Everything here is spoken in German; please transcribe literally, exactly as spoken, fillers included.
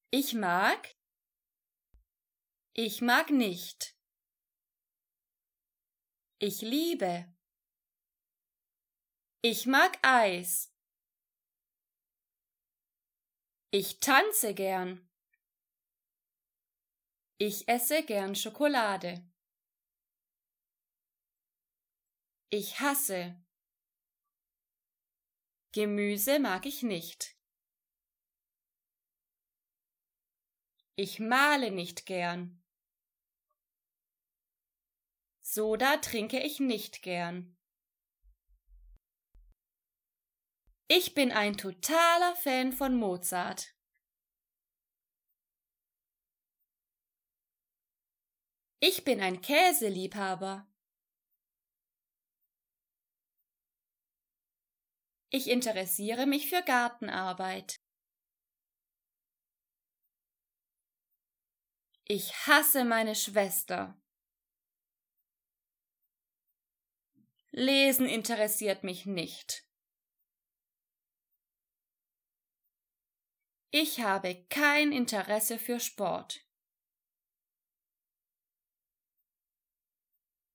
Ich mag. Ich mag nicht. Ich liebe. Ich mag Eis. Ich tanze gern. Ich esse gern Schokolade. Ich hasse. Gemüse mag ich nicht. Ich male nicht gern. Soda trinke ich nicht gern. Ich bin ein totaler Fan von Mozart. Ich bin ein Käseliebhaber. Ich interessiere mich für Gartenarbeit. Ich hasse meine Schwester. Lesen interessiert mich nicht. Ich habe kein Interesse für Sport.